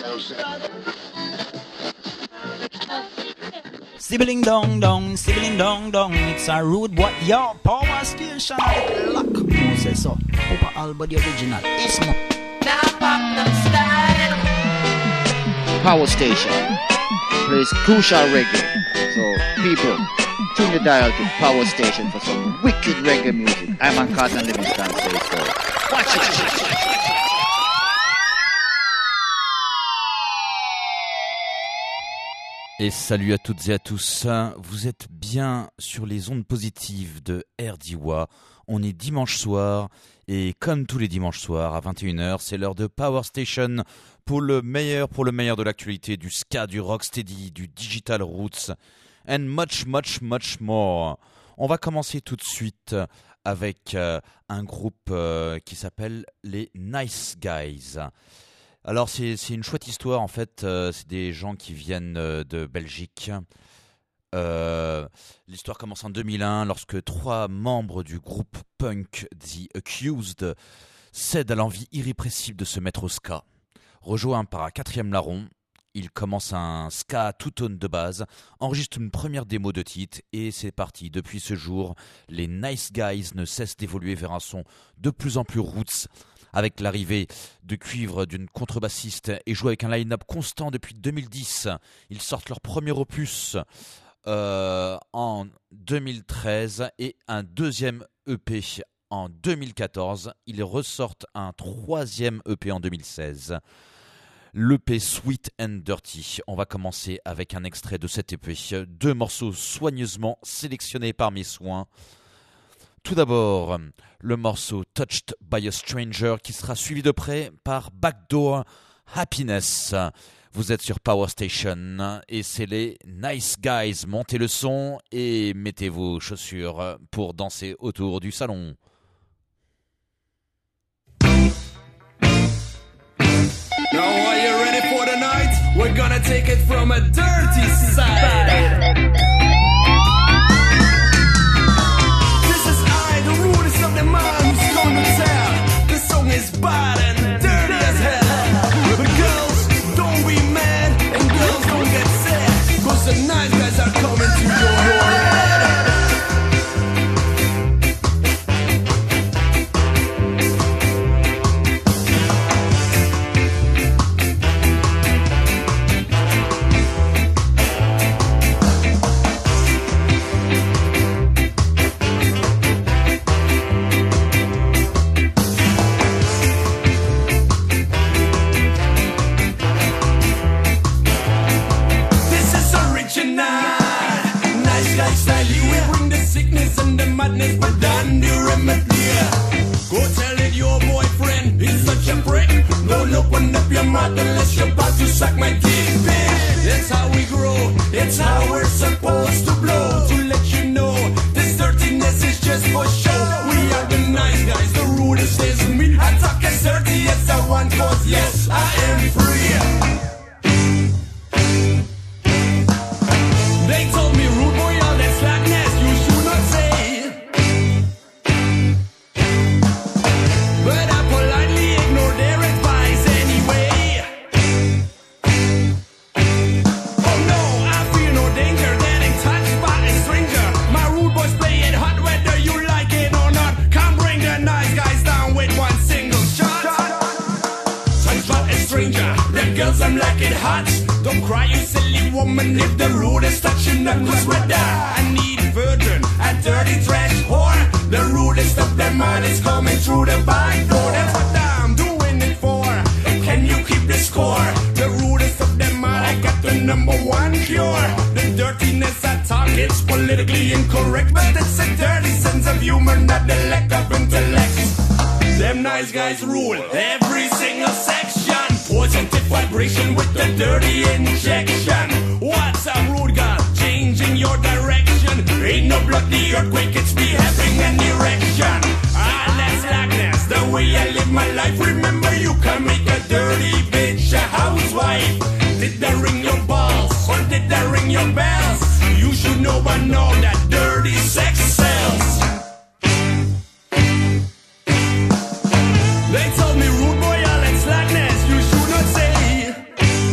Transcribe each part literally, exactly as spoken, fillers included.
Sibling dong dong, sibling dong dong, it's a rude boy, yo, power station, lock, no say so, Papa Alba the original, it's mo. Now pop them style. Power station plays crucial reggae, so people, tune the dial to Power Station for some wicked reggae music. I'm on Carson Livingston, say so. Watch it! Et salut à toutes et à tous, vous êtes bien sur les ondes positives de R D W A. On est dimanche soir et comme tous les dimanches soirs à vingt et une heures, c'est l'heure de Power Station pour le meilleur, pour le meilleur de l'actualité du ska, du rocksteady, du digital roots and much, much, much more. On va commencer tout de suite avec euh, un groupe euh, qui s'appelle les Nice Guys. Alors c'est, c'est une chouette histoire en fait, euh, c'est des gens qui viennent euh, de Belgique. Euh, l'histoire commence en deux mille un lorsque trois membres du groupe punk The Accused cèdent à l'envie irrépressible de se mettre au ska. Rejoint par un quatrième larron, ils commencent un ska two-tone de base, enregistrent une première démo de titre et c'est parti. Depuis ce jour, les Nice Guys ne cessent d'évoluer vers un son de plus en plus roots, avec l'arrivée de cuivre d'une contrebassiste et jouent avec un line-up constant depuis deux mille dix. Ils sortent leur premier opus euh, en deux mille treize et un deuxième E P en deux mille quatorze. Ils ressortent un troisième E P en deux mille seize. L'E P Sweet and Dirty. On va commencer avec un extrait de cet E P. Deux morceaux soigneusement sélectionnés par mes soins. Tout d'abord, le morceau Touched by a Stranger qui sera suivi de près par Backdoor Happiness. Vous êtes sur Power Station et c'est les Nice Guys. Montez le son et mettez vos chaussures pour danser autour du salon. Now are you ready for the night? We're gonna take it from a dirty side. The man who's gonna tell the song is bad and dirty as hell. But girls, don't be mad and girls don't get sad, cause the nice guys are coming to your head. Madness, but done the remedy. Go tell it your boyfriend, he's such a prick. Don't open up your mouth unless you're about to suck my dick, bitch. That's how we grow, it's how we're supposed to blow. To let you know, this dirtiness is just for show. We are the nice guys, the rudest is me. I talk as dirty as I want, cause yes, I am free. They told me rude boy, all that slackness you should not say. But I politely ignore their advice anyway. Oh no, I feel no danger getting touched by a stranger. My rude boys play it hot whether you like it or not. Can't bring the nice guys down with one single shot. Touched by a stranger, the girls I'm like it hot. Don't cry you silly woman if the rude is touching them, cause we're there. I need virgin, a dirty trash whore. The rudest of them all is coming through the back door. That's what I'm doing it for. Can you keep the score? The rudest of them all, I got the number one cure. The dirtiness I talk, it's politically incorrect, but it's a dirty sense of humor, not the lack of intellect. Them nice guys rule every single section. Positive vibration with the dirty injection. What's a rude girl? Changing your direction. Ain't no bloody earthquake, it's me having an erection. Ah, that's slackness, the way I live my life. Remember, you can make a dirty bitch a housewife. Did I ring your balls or did I ring your bells? You should know by now that dirty sex sells. They told me rude boy, all that slackness you should not say.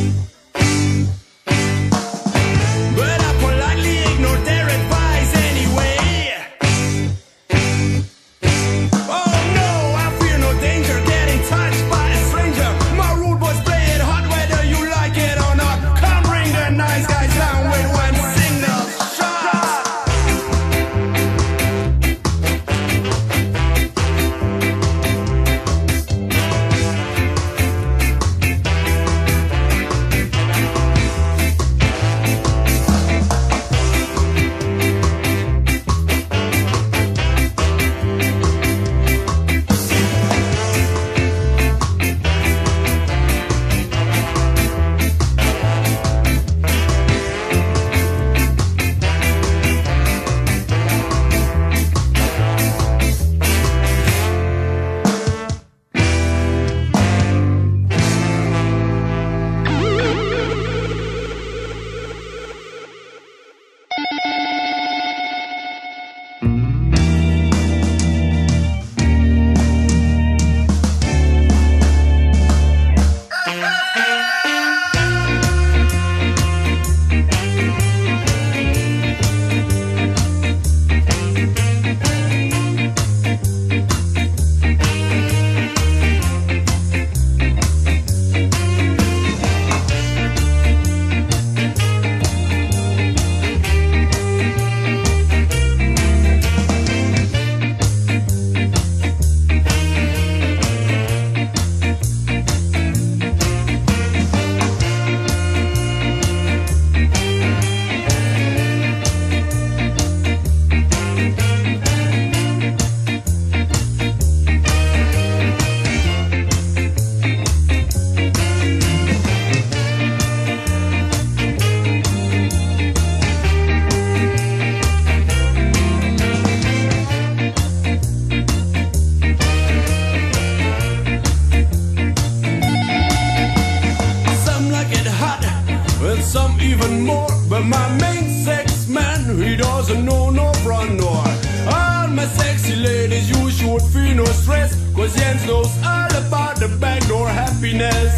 more. But my main sex man, he doesn't know no front door. All my sexy ladies, you should feel no stress, cause Jens knows all about the backdoor happiness.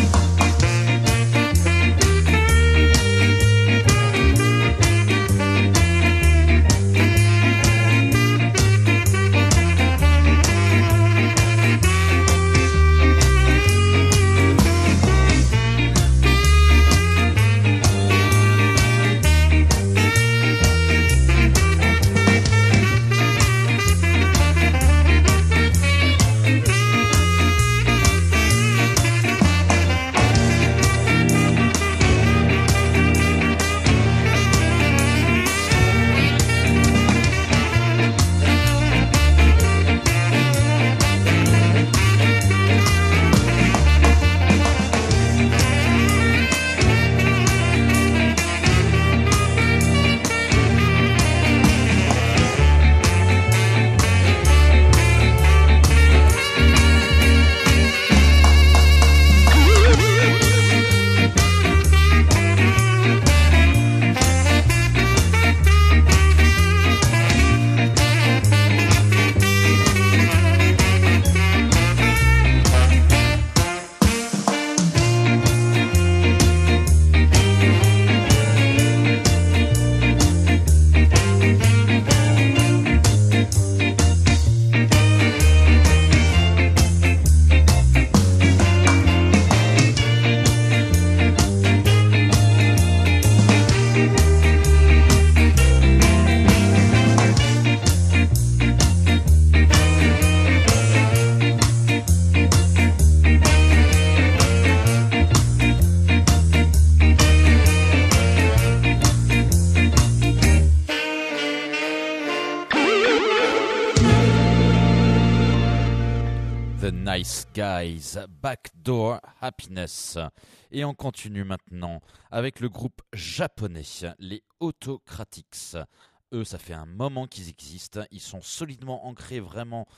Nice Guys, Backdoor Happiness. Et on continue maintenant avec le groupe japonais, les Autocratics. Eux, ça fait un moment qu'ils existent. Ils sont solidement ancrés vraiment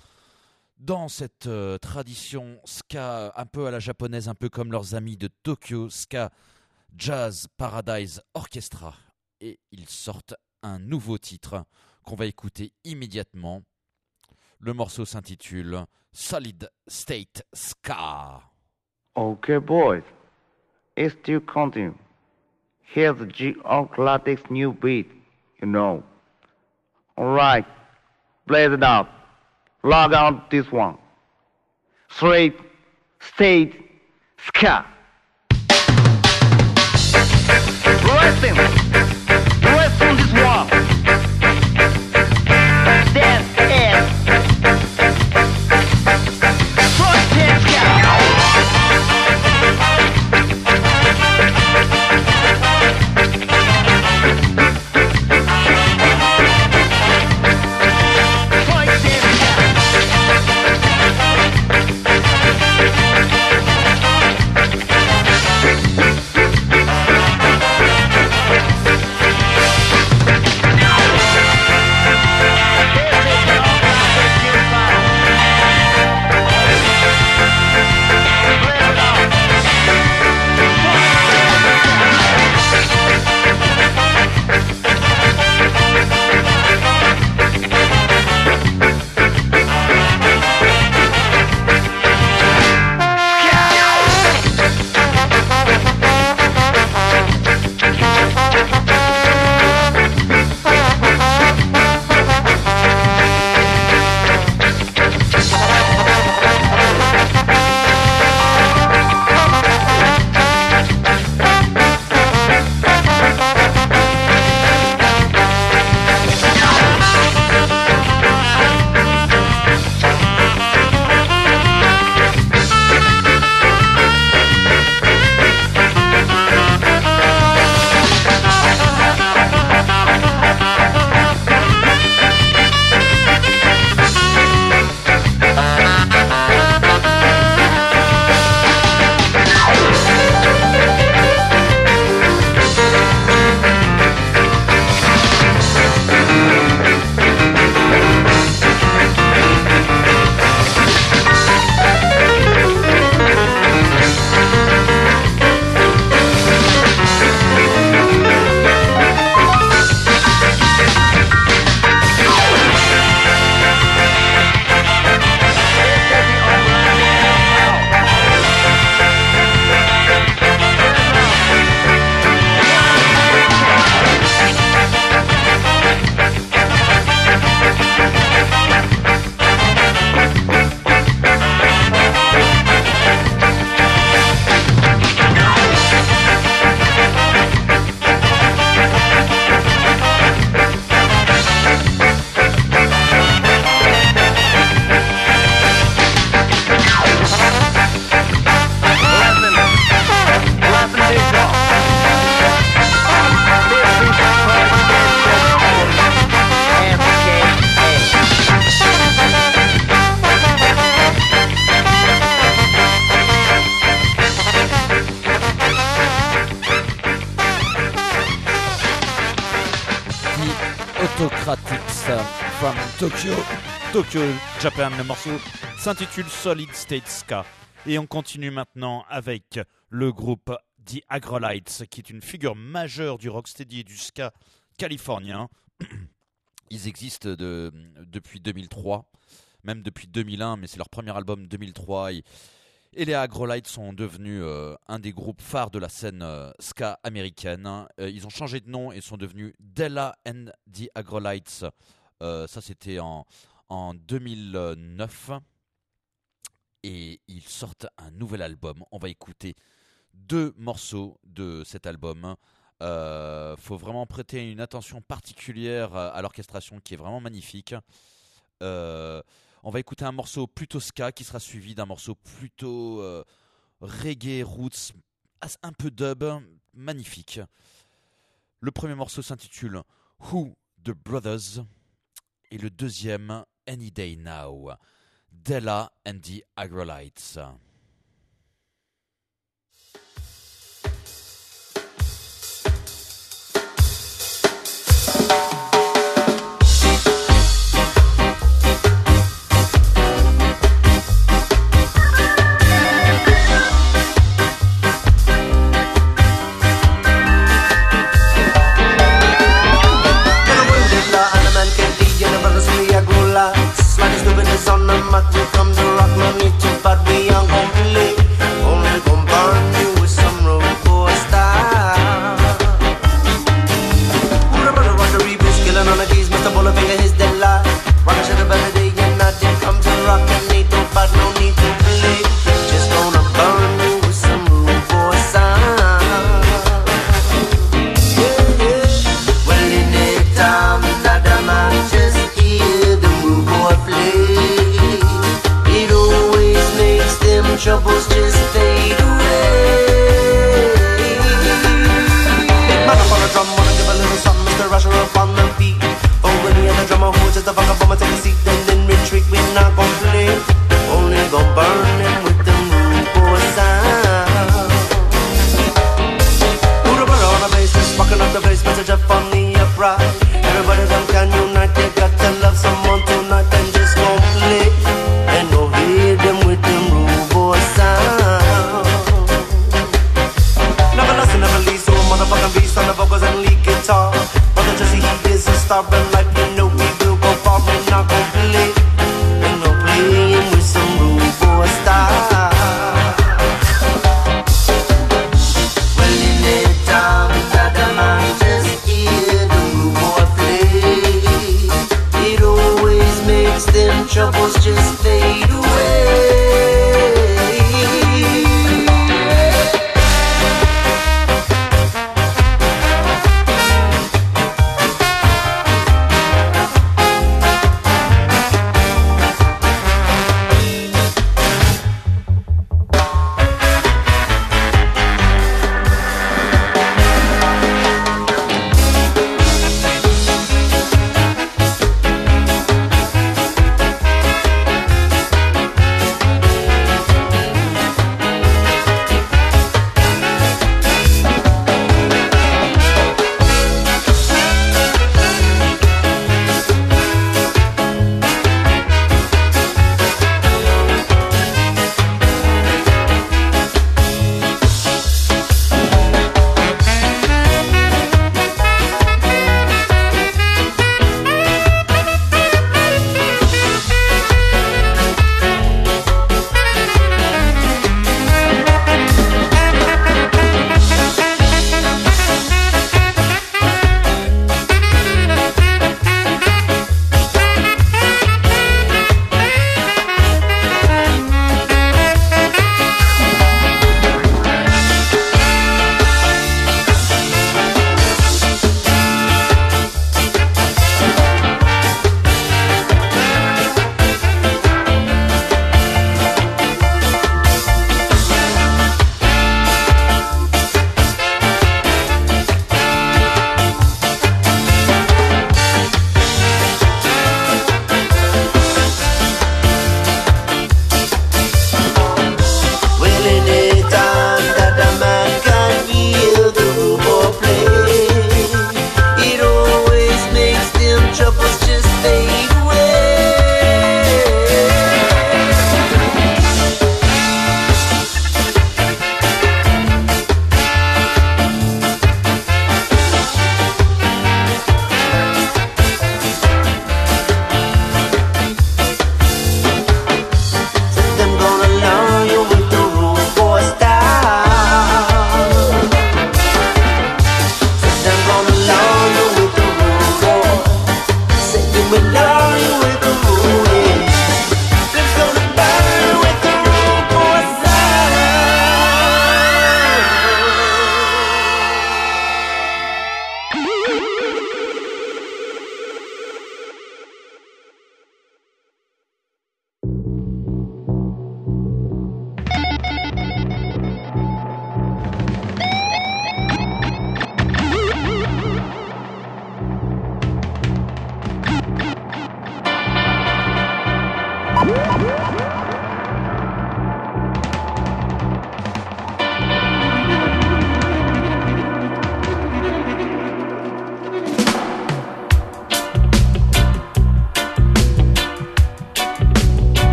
dans cette euh, tradition ska un peu à la japonaise, un peu comme leurs amis de Tokyo Ska Jazz Paradise Orchestra. Et ils sortent un nouveau titre qu'on va écouter immédiatement. Le morceau s'intitule Solid State Ska. Okay, boys, it still continue. Here's the G-Oclatics new beat, you know. Alright, blaze it out. Log on this one. Straight State Ska. Listen, listen this one. That is ça, from Tokyo, Tokyo, Japan. Le morceau s'intitule Solid State Ska. Et on continue maintenant avec le groupe The Agrolites, qui est une figure majeure du rocksteady et du ska californien. Ils existent de, depuis deux mille trois, même depuis deux mille un, mais c'est leur premier album deux mille trois. Et, et les Agrolites sont devenus euh, un des groupes phares de la scène euh, ska américaine. Euh, ils ont changé de nom et sont devenus Della and the Agrolites. Euh, ça, c'était en, en deux mille neuf. Et ils sortent un nouvel album. On va écouter deux morceaux de cet album. Il euh, faut vraiment prêter une attention particulière à l'orchestration qui est vraiment magnifique. Euh, on va écouter un morceau plutôt ska qui sera suivi d'un morceau plutôt euh, reggae, roots, un peu dub, magnifique. Le premier morceau s'intitule Who the Brothers et le deuxième Any Day Now. Della and the Agrolites. On the mat, we come to rock, no need to bad, we ain't gon' play. Only gon' burn you with some road boy style. Who the brother rock the reboots, killing on the keys, Mister Bulletfinger, his dead lie. Rockin' shit about the day and night, then come to rock, and need to bad, no need to play. Just gonna burn you with some road boy style. Yeah, yeah. Well, in the time that the man just hear the rude boy play. Troubles just fade away. Big man up on the drum, wanna give a little something, Mister Rusher up on the beat. Oh, when he had the drummer, who just the fuck up, I'ma take a seat, then then retreat. We not gon' play, only gon' burn him with them rude boy sound. Who the brother on the bass, just rocking up the bass, message up on the upright. Everybody them can unite, they got to love someone tonight, and just gon' play, and go hear them with them rude. Motherfucking beast on the vocals and lead guitar. Brother Jesse, he is a star, and like you know, we will go far. We're not gon' play, ain't no playing with some rude boy style. Well, in the time that the man just hear the rude boy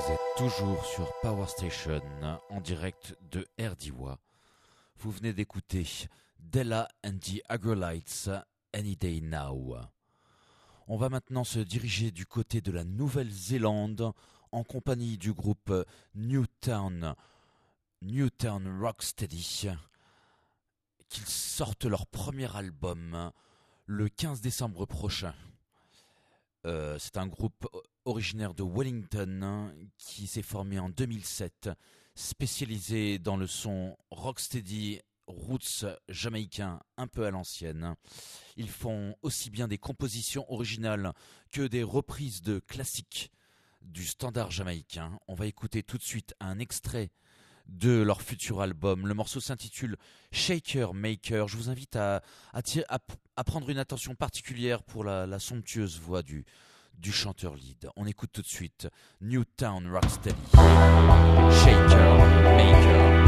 Toujours sur Power Station, en direct de Erdiwa. Vous venez d'écouter Della and the Agrolites, Any Day Now. On va maintenant se diriger du côté de la Nouvelle-Zélande en compagnie du groupe Newtown, Newtown Rocksteady, qu'ils sortent leur premier album le quinze décembre prochain. Euh, c'est un groupe originaire de Wellington qui s'est formé en deux mille sept, spécialisé dans le son rocksteady roots jamaïcain un peu à l'ancienne. Ils font aussi bien des compositions originales que des reprises de classiques du standard jamaïcain. On va écouter tout de suite un extrait de leur futur album. Le morceau s'intitule Shaker Maker. Je vous invite à, à, à, à prendre une attention particulière pour la, la somptueuse voix du, du chanteur lead. On écoute tout de suite Newtown Rocksteady, Shaker Maker.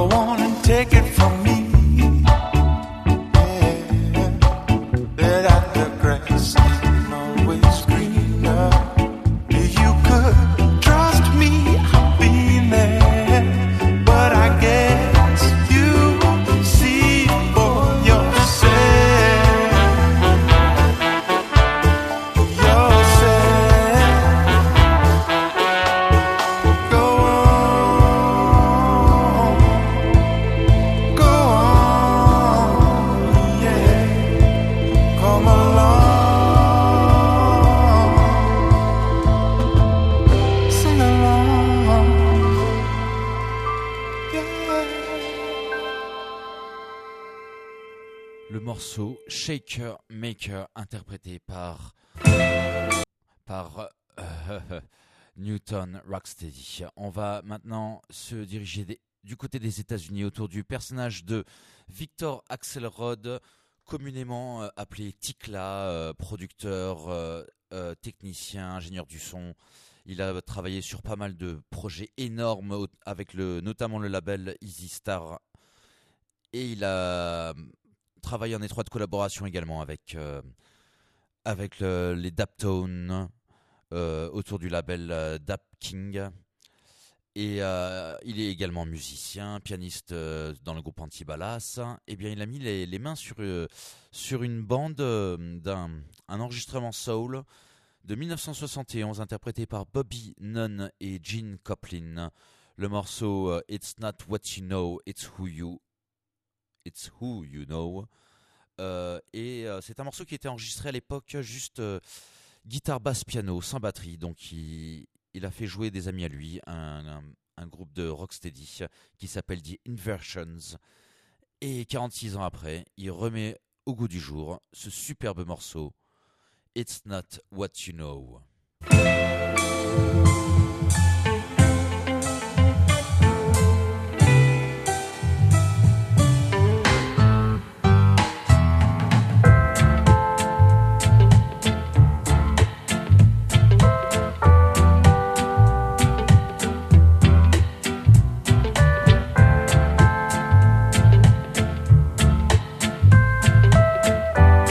Take it from me, yeah, that I Le morceau Shaker Maker interprété par par euh, Newton Rocksteady. On va maintenant se diriger des, du côté des États-Unis autour du personnage de Victor Axelrod, communément euh, appelé Tikla, euh, producteur, euh, euh, technicien, ingénieur du son. Il a travaillé sur pas mal de projets énormes avec le, notamment le label Easy Star. Et il a travaillé en étroite collaboration également avec, euh, avec le, les Daptones euh, autour du label euh, Dap King. Et euh, il est également musicien, pianiste euh, dans le groupe Antibalas. Et bien, il a mis les, les mains sur, euh, sur une bande euh, d'un un enregistrement soul de dix-neuf cent soixante et onze, interprété par Bobby Nunn et Gene Coplin. Le morceau euh, It's Not What You Know, It's Who You, It's Who You Know. Euh, et euh, c'est un morceau qui était enregistré à l'époque juste euh, guitare, basse, piano, sans batterie. Donc il, il a fait jouer des amis à lui, un, un, un groupe de rocksteady qui s'appelle The Inversions. Et quarante-six ans après, il remet au goût du jour ce superbe morceau It's Not What You Know.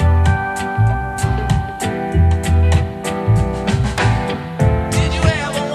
Did you ever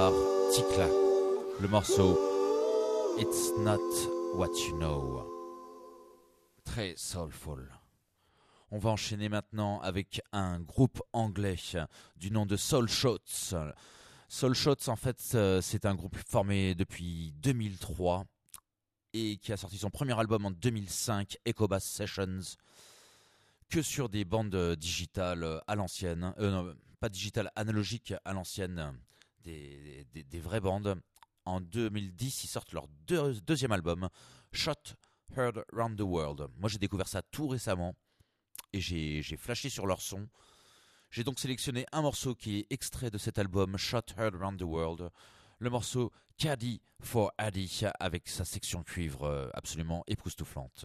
par Tikla. Le morceau It's Not What You Know. Très soulful. On va enchaîner maintenant avec un groupe anglais du nom de Soul Shots. Soul Shots, en fait, c'est un groupe formé depuis deux mille trois et qui a sorti son premier album en deux mille cinq, Echobass Sessions, que sur des bandes digitales à l'ancienne, euh, non, pas digitales, analogiques à l'ancienne, des, des, des vraies bandes. En deux mille dix, ils sortent leur deux, deuxième album, Shot Heard Round the World. Moi, j'ai découvert ça tout récemment et j'ai, j'ai flashé sur leur son. J'ai donc sélectionné un morceau qui est extrait de cet album, Shot Heard Round the World, le morceau Caddy for Addy, avec sa section cuivre absolument époustouflante.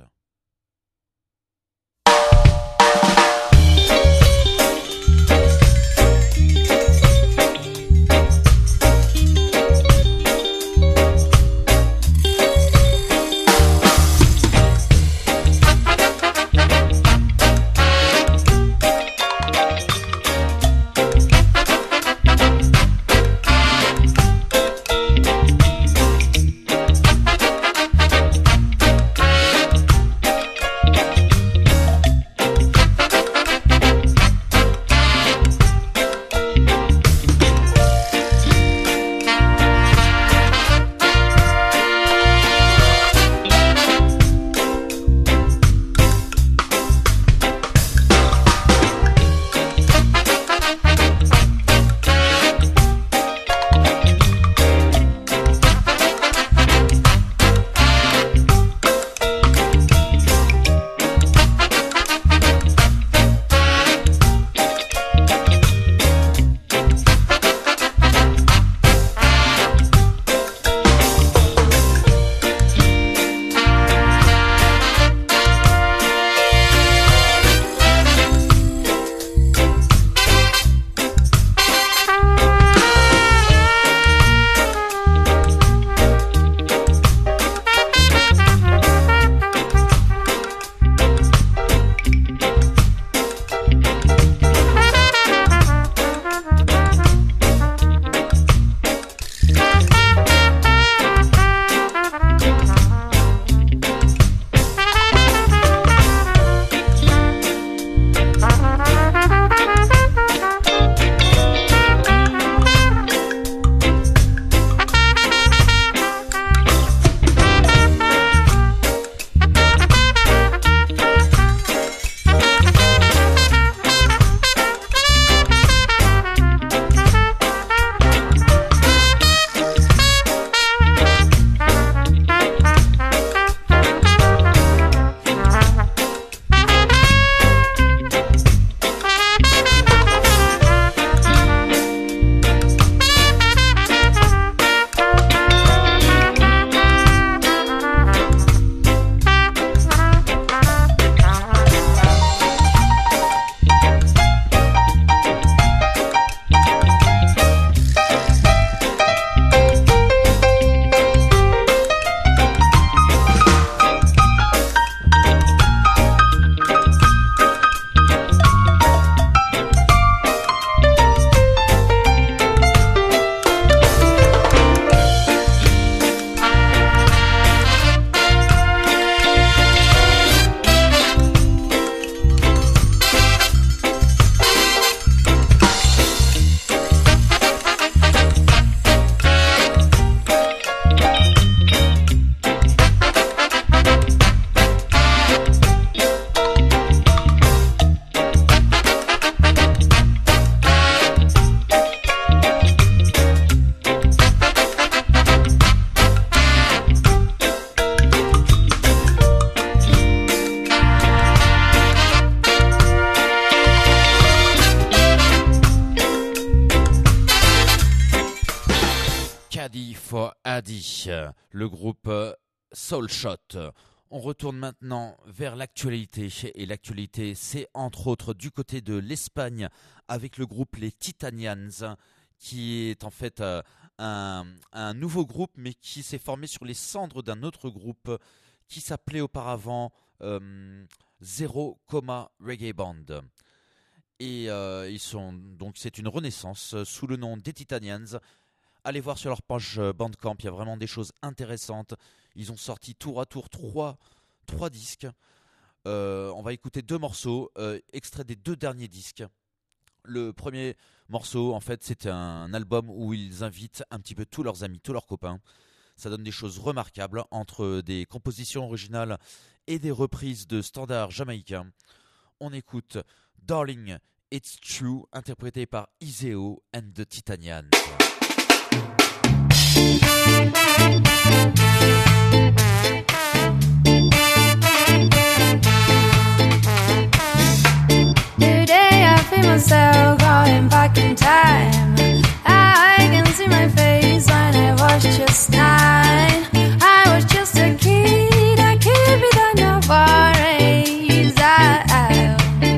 for Addy, le groupe Soul Shot. On retourne maintenant vers l'actualité, et l'actualité c'est entre autres du côté de l'Espagne avec le groupe Les Titanians, qui est en fait euh, un, un nouveau groupe mais qui s'est formé sur les cendres d'un autre groupe qui s'appelait auparavant euh, Zero Coma Reggae Band. Et euh, ils sont donc c'est une renaissance sous le nom des Titanians, Allez voir sur leur page euh, Bandcamp, il y a vraiment des choses intéressantes. Ils ont sorti tour à tour trois, trois disques. Euh, on va écouter deux morceaux, euh, extraits des deux derniers disques. Le premier morceau, en fait, c'était un album où ils invitent un petit peu tous leurs amis, tous leurs copains. Ça donne des choses remarquables entre des compositions originales et des reprises de standards jamaïcains. On écoute Darling, It's True, interprété par Iseo and the Titanians. Today I feel myself going back in time. I can see my face when I was just nine. I was just a kid, a kid without no worries. I,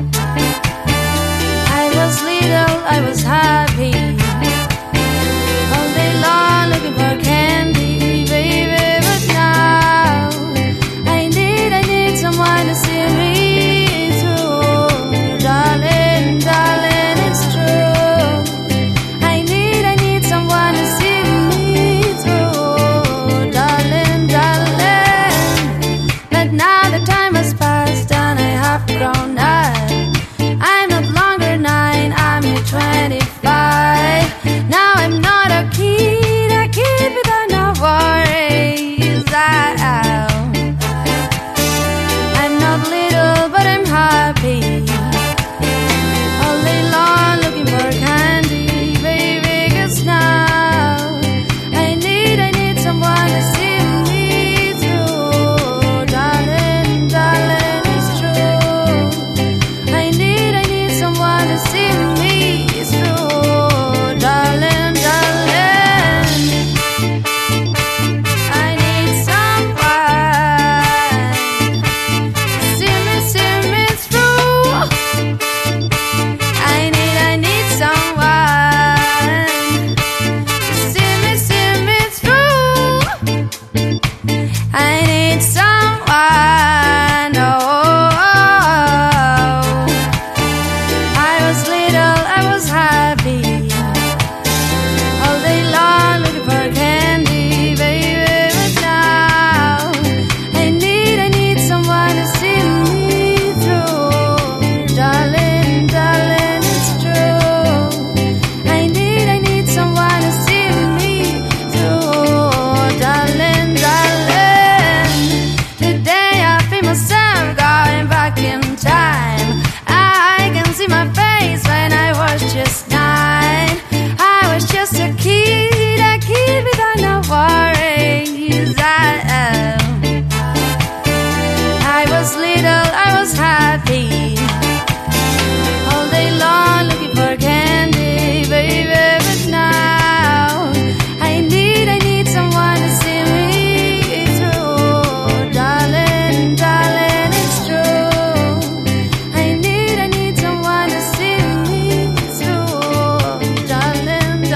I was little, I was happy. All day long looking for candy, baby. But now I need, I need someone to see me through. Darling, darling, it's true. I need, I need someone to see me through. Darling, darling. But now the time has passed and I have grown up. I'm not longer nine, I'm twenty-five. Now I'm not a kid, a kid without no worries. I, I'm not little, but I'm happy. All day long looking for candy, baby, 'cause now I need, I need someone to see me through. Darling, darling, it's true. I need, I need someone to see me through. Darling, darling, I need someone to see me, see me through. I need, I need someone to see me, see me through. I need someone, oh, I was little, I was happy. All day long looking for candy, baby. But now I need, I need someone to see me through. Darling, darling, it's true. I need, I need someone to see me through. Darling, darling. Today I feel myself going back in time. I can see my face when I was just nine. I was just a kid, a kid without no worries. I, I was little, I was happy. All day long looking for candy, baby. But now I need, I need someone to see me through. Darling, darling, it's true. I need, I need someone to see me through. Darling,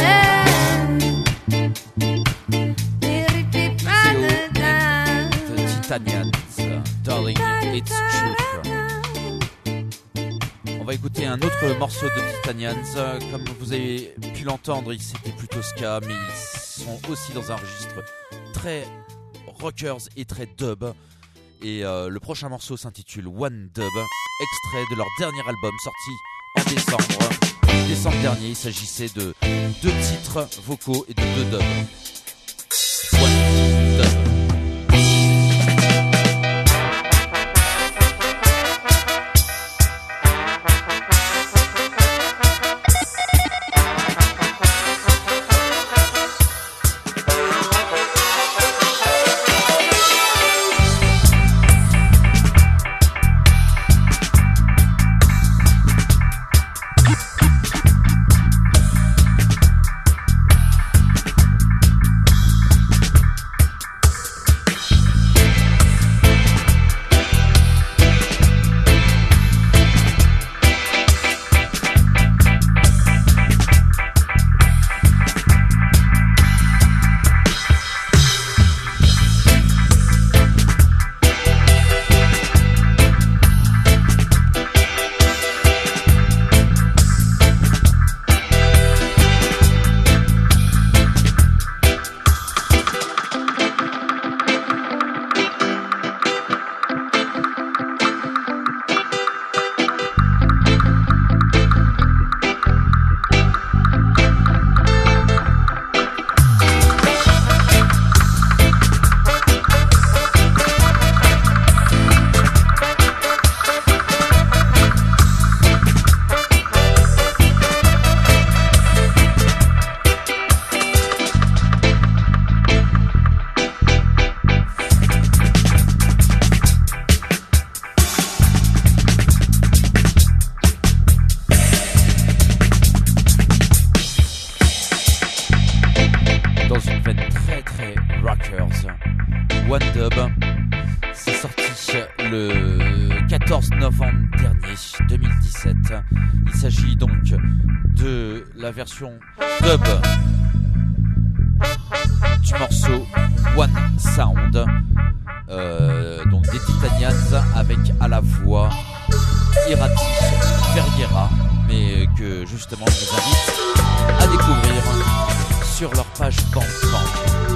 darling. The Titanians, Darling, It's True. On va écouter un autre morceau de Titanians. Comme vous avez pu l'entendre, c'était plutôt ska, mais ils sont aussi dans un registre très rockers et très dub. Et euh, le prochain morceau s'intitule One Dub, extrait de leur dernier album sorti en décembre. Décembre dernier, il s'agissait de deux titres vocaux et de deux dubs. One Dub. One Dub. C'est sorti le quatorze novembre dernier, deux mille dix-sept. Il s'agit donc de la version dub du morceau One Sound, euh, donc des Titanians, avec à la voix Irati Ferreira, mais que justement je vous invite à découvrir sur leur page Bandcamp.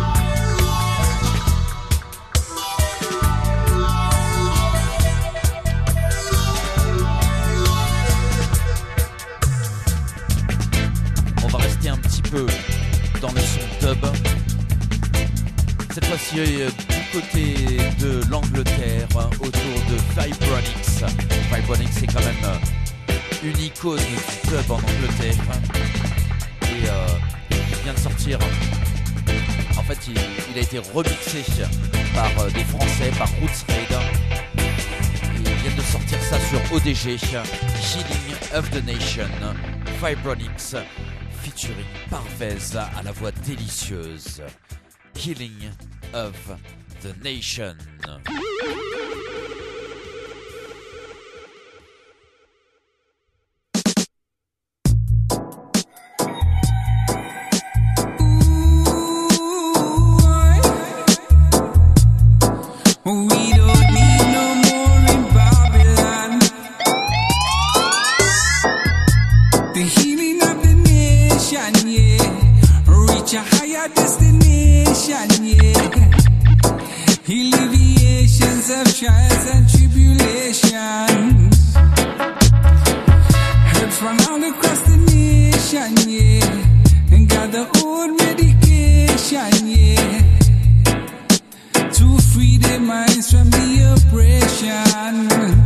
On va rester un petit peu dans le son dub. Cette fois-ci euh, du côté de l'Angleterre, autour de Vibronix. Vibronix c'est quand même euh, une icône du dub en Angleterre. Et euh, il vient de sortir. En fait, il, il a été remixé par euh, des Français, par Roots Raid. Et il vient de sortir ça sur O D G, Healing of the Nation, Vibronix, featuring Parvez à la voix délicieuse. Healing of the Nation. Trials and tribulations, heard from all across the nation, yeah, and got the old medication, yeah, to free their minds from the oppression.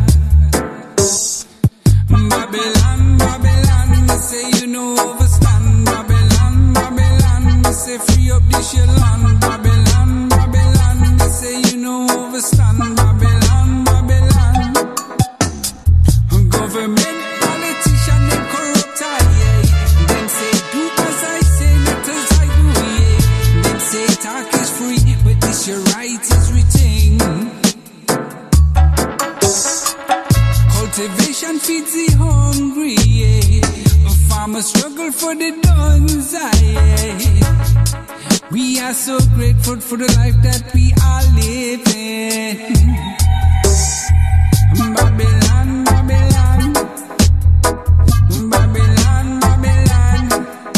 Babylon, Babylon, they say you know overstand. Babylon, Babylon, they say free up this your land. Babylon, Babylon, they say you know overstand. Babylon, Babylon, government, politician, them corrupt, yeah. Them say do as I say, not as I do, yeah. Them say talk is free, but this your right is retained. Cultivation feeds the hungry, yeah. Farmers struggle for the duns, yeah. We are so grateful for the life that we are living. Babylon, Babylon, Babylon, Babylon,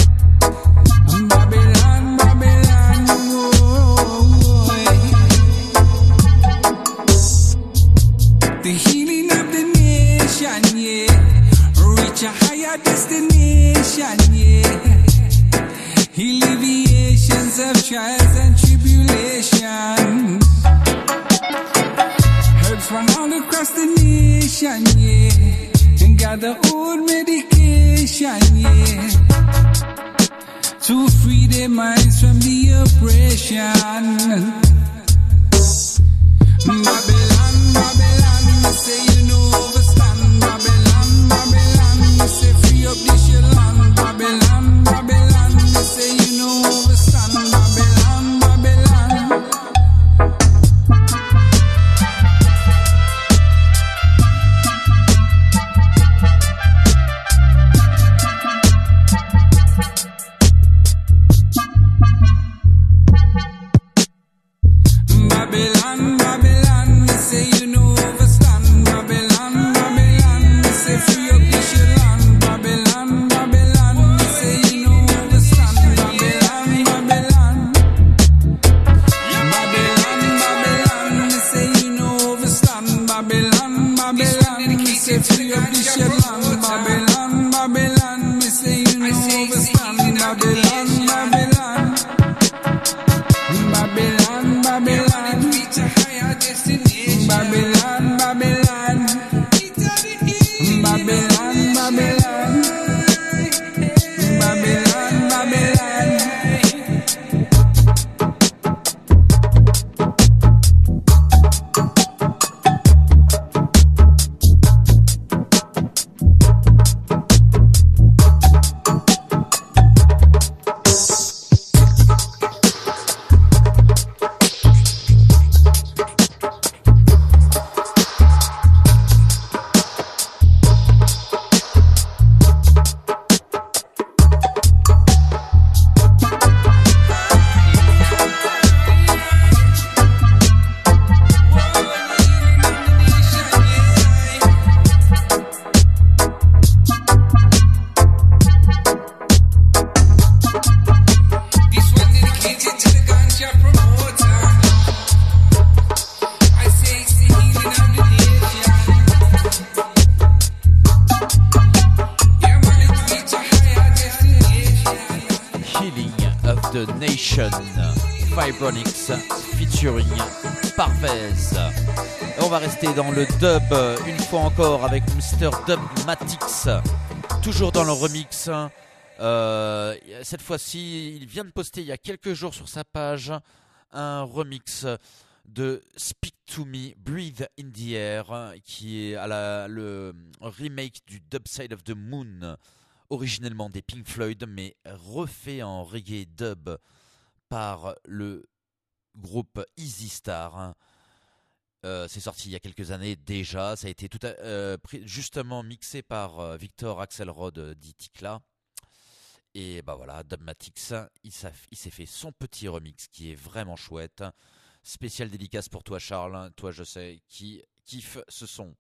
Babylon, Babylon, oh, the healing of the nation, yeah, reach a higher destination, yeah. Alleviations of trials and tribulations, heard from all across the nation, yeah, and got the old medication, yeah, to free their minds from the oppression. Babylon, Babylon, they say you know overstand. Babylon, Babylon, they say free up this your land. Babylon, Babylon, they say you know overstand. Babylon, Babylon. Babylon, Babylon, they say you know overstand. Babylon, Babylon, they say free up this your land. Babylon, Babylon, they say you know overstand. Babylon, Babylon, Babylon, Babylon, they say you know overstand. Babylon, Babylon, they say free up this your land. Babylon, Babylon, they say you know overstand. Babylon, Babylon, Babylon, Babylon, reach a higher destination. Babylon, Babylon, Babylon, Babylon, Babylon, Babylon. The Nation, Vibronics featuring Parvez. Et on va rester dans le dub une fois encore avec mister Dubmatix, toujours dans le remix. Euh, cette fois-ci, il vient de poster il y a quelques jours sur sa page un remix de Speak to Me, Breathe in the Air, qui est à la, le remake du Dub Side of the Moon, originellement des Pink Floyd, mais refait en reggae dub par le groupe Easy Star. Euh, c'est sorti il y a quelques années déjà. Ça a été tout à, euh, justement mixé par euh, Victor Axelrod euh, dit Tikla. Et bah voilà, Dubmatix, il, il s'est fait son petit remix qui est vraiment chouette. Spécial dédicace pour toi, Charles. Toi, je sais, qui kiffe ce son.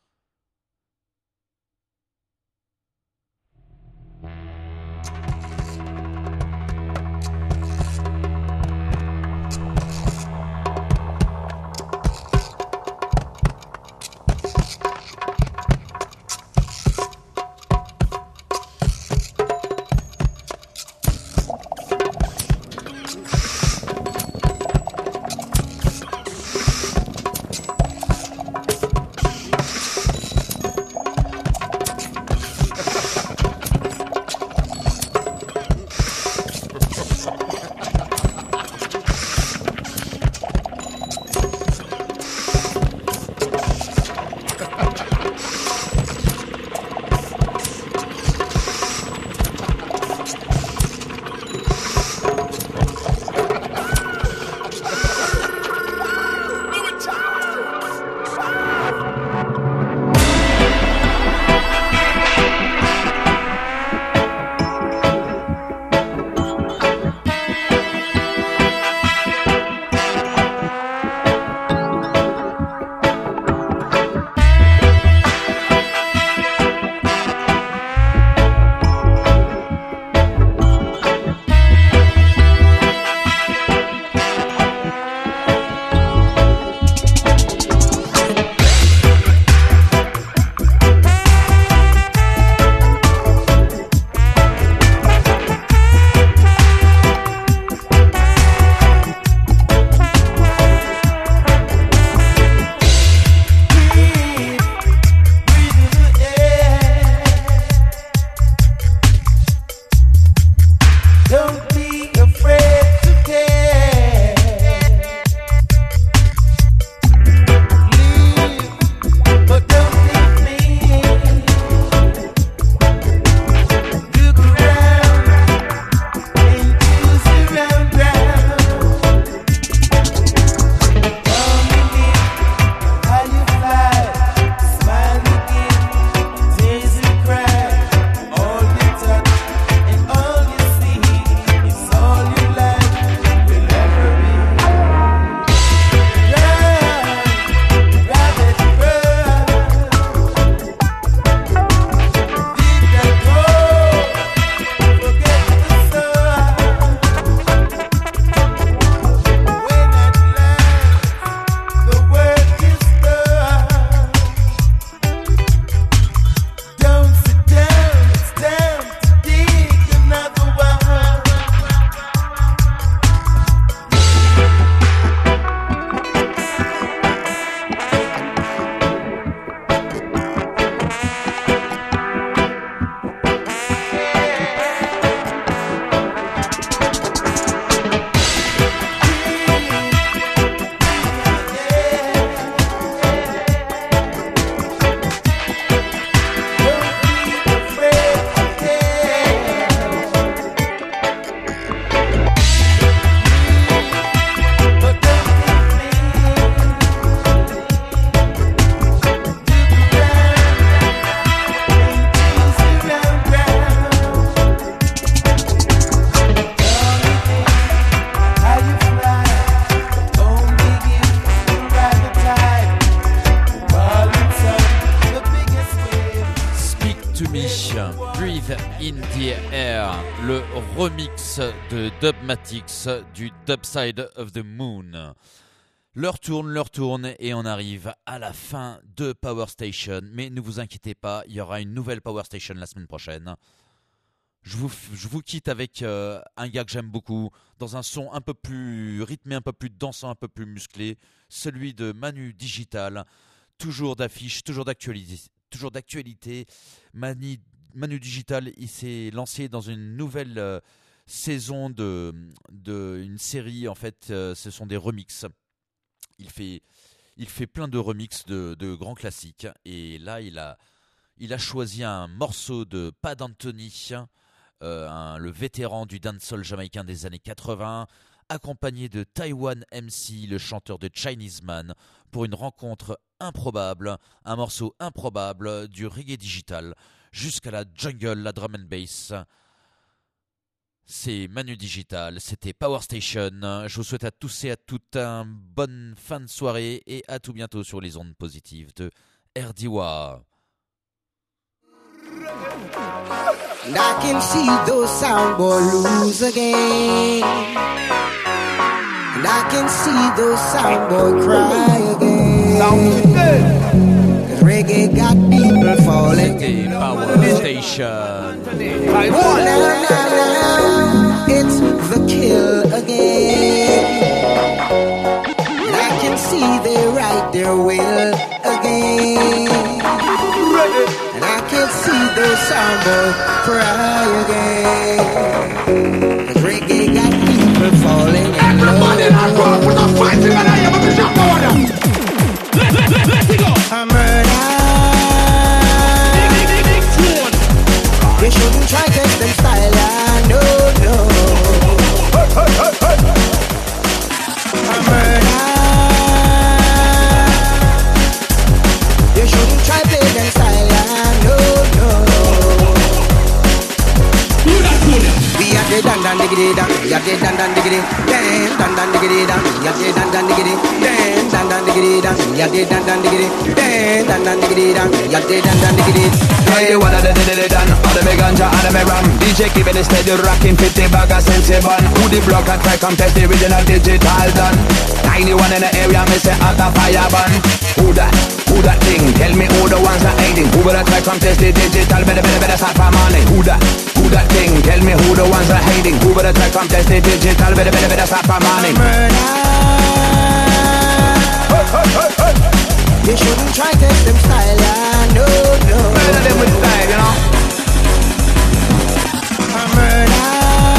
In the Air, le remix de Dubmatix du Dub Side of the Moon. L'heure tourne, l'heure tourne et on arrive à la fin de Power Station. Mais ne vous inquiétez pas, il y aura une nouvelle Power Station la semaine prochaine. Je vous, je vous quitte avec euh, un gars que j'aime beaucoup, dans un son un peu plus rythmé, un peu plus dansant, un peu plus musclé, celui de Manu Digital, toujours d'affiche, toujours d'actualité, toujours d'actualité. Manu, Manu Digital, il s'est lancé dans une nouvelle euh, saison de, de une série. En fait, euh, ce sont des remixes. Il fait, il fait plein de remixes de, de grands classiques. Et là, il a, il a choisi un morceau de Pat Anthony. Euh, un, le vétéran du dancehall jamaïcain des années quatre-vingts, accompagné de Taiwan M C, le chanteur de Chinese Man, pour une rencontre improbable, un morceau improbable du reggae digital jusqu'à la jungle, la drum and bass. C'est Manu Digital, c'était Power Station. Je vous souhaite à tous et à toutes une bonne fin de soirée et à tout bientôt sur les ondes positives de R D W A. And I can see those soundboys lose again. And I can see those soundboys cry again. Cause reggae got people falling. C'était Power Station. Oh, now, now, now, it's the kill again. And I can see they write their will again. And I can see those soundboys cry again. Cause reggae got people falling in love. Everybody not going for the fighting and I am a bishop order. Let, let, let, let it go. A murder. They shouldn't try test them style, yeah, no, no. A murder. They shouldn't try play them style, yeah, no, no. We are dead and dan diggity dan, we are dead and dan diggity, dan dan dan diggity dan, we are dead and dan diggity, dan dan dan diggity dan, we are dead and dan diggity, dan dan dan diggity dan, we are dead and dan diggity. Hey, what are the diddly done? All the me ganja, all the me rum. D J keeping it steady, rocking fifty bag of sense bun. Who the block and try contest the original digital done? Ninety-one in the area, me say out a fire bun. Who that? Who that thing? Tell me who the ones that hiding. Who will try contest the digital? Better, better, better start for money. Who that? Who that thing? Tell me who the ones that hiding. Who will try contest the digital? Better, better, better start for money. You shouldn't try test them style, yeah, no, no. Murder them with style, you know. A murder.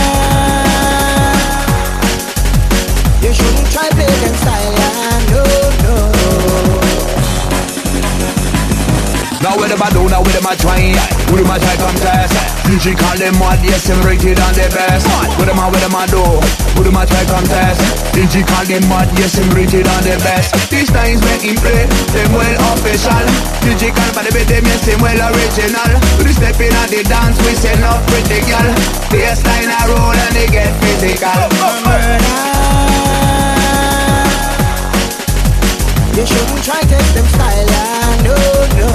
You shouldn't try play them style, yeah, no, no. Now with them I do, now with them I try. With them I try come test. D J call them mad, yes, them rated on the best. With them I, with them I do, with them I try come test. D J call them mad, yes, them rated on the best. These times when him play, them well official. D J call for the bed, them yes, them well original. We step in at the dance, we send up pretty girl. They style a roll and they get physical. You shouldn't try test them style, yeah, no, no.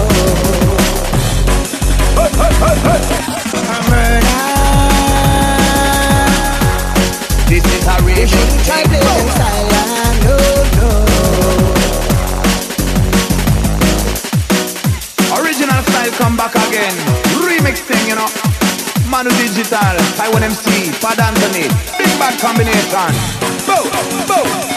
A murder. This is a real. You shouldn't try play them style, yeah, no, no. Original style come back again. Remix thing, you know. Manu Digital, Taiwan M C, Pat Anthony, big bad combination. Boom, boom.